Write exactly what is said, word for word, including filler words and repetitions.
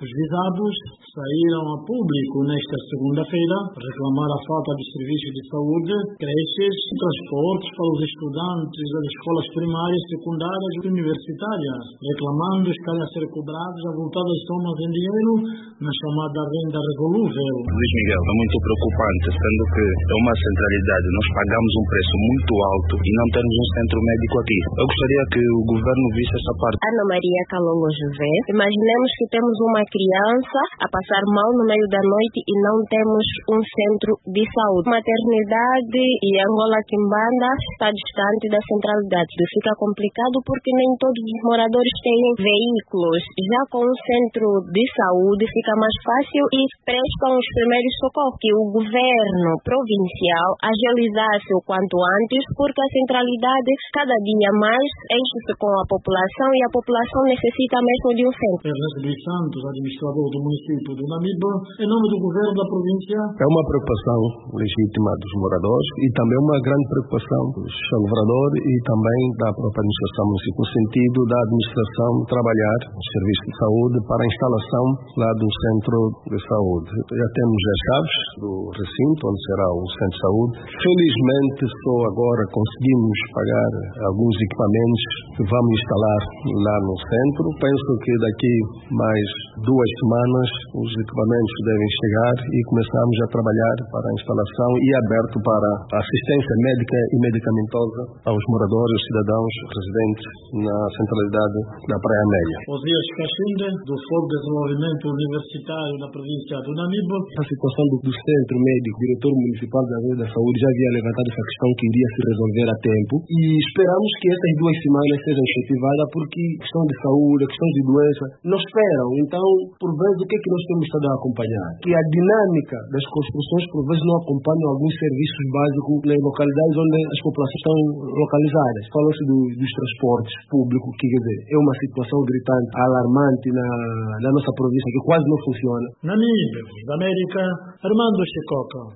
Os visados saíram a público nesta segunda-feira para reclamar a falta de serviços de saúde, creches e transportes para os estudantes das escolas primárias, secundárias e universitárias, reclamando estarem a ser cobrados avultadas somas em dinheiro na chamada renda revolúvel. Luís Miguel, é muito preocupante, sendo que é uma centralidade. Nós pagamos um preço muito alto e não temos um centro médico aqui. Eu gostaria que o governo visse essa parte. Ana Maria Calolo José, imaginemos que temos uma criança a passar mal no meio da noite e não temos um centro de saúde. Maternidade e Angola Quimbanda está distante da centralidade. Fica complicado porque nem todos os moradores têm veículos. Já com um centro de saúde fica mais fácil e prestam os primeiros socorros. Que o governo provincial agilizasse o quanto antes, porque a centralidade cada dia mais enche-se com a população e a população necessita mesmo de um centro. Ernesto dos Santos, administrador do município de Namibe, em nome do governo da província. É uma preocupação legítima dos moradores e também uma grande preocupação dos salvadores e também da própria administração municipal, no sentido da administração trabalhar no serviço de saúde para a instalação lá do centro de saúde. Já temos as chaves do recinto, onde será o centro de saúde. Felizmente, só agora conseguimos pagar alguns equipamentos que vamos instalar lá no centro. Penso que daqui mais duas semanas os equipamentos devem chegar e começarmos a trabalhar para a instalação e aberto para a assistência médica e medicamentosa aos moradores, cidadãos residentes na centralidade da Praia Amélia. Osias Caxinde, do Fórum de Desenvolvimento Universitário da província do Namibe. A situação do, do centro médico, o diretor municipal da área da saúde já havia levantado essa questão que iria se resolver a tempo e esperamos que essas duas semanas sejam efetivadas porque questão de saúde, questão de doença, não esperam. Então, por vezes, o que é que nós temos estado a acompanhar? Que a dinâmica das construções, por vezes, não acompanham alguns serviços básicos nas localidades onde as populações estão localizadas. Fala-se do, dos transportes públicos, que quer dizer, é uma situação gritante, alarmante na, na nossa província, que quase não funciona. Namibe, da América, Armando Chicoca.